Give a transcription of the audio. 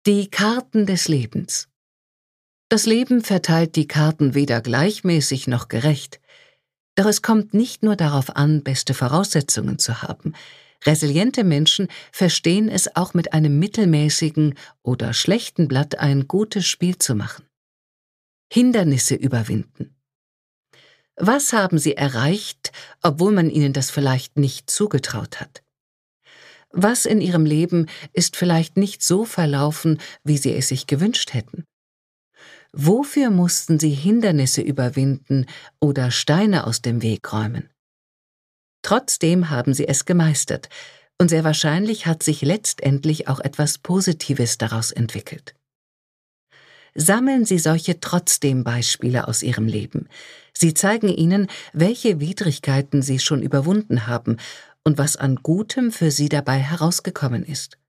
Die Karten des Lebens. Das Leben verteilt die Karten weder gleichmäßig noch gerecht. Doch es kommt nicht nur darauf an, beste Voraussetzungen zu haben. Resiliente Menschen verstehen es auch mit einem mittelmäßigen oder schlechten Blatt ein gutes Spiel zu machen. Hindernisse überwinden. Was haben Sie erreicht, obwohl man Ihnen das vielleicht nicht zugetraut hat? Was in Ihrem Leben ist vielleicht nicht so verlaufen, wie Sie es sich gewünscht hätten? Wofür mussten Sie Hindernisse überwinden oder Steine aus dem Weg räumen? Trotzdem haben Sie es gemeistert, und sehr wahrscheinlich hat sich letztendlich auch etwas Positives daraus entwickelt. Sammeln Sie solche Trotzdem-Beispiele aus Ihrem Leben. Sie zeigen Ihnen, welche Widrigkeiten Sie schon überwunden haben und was an Gutem für Sie dabei herausgekommen ist.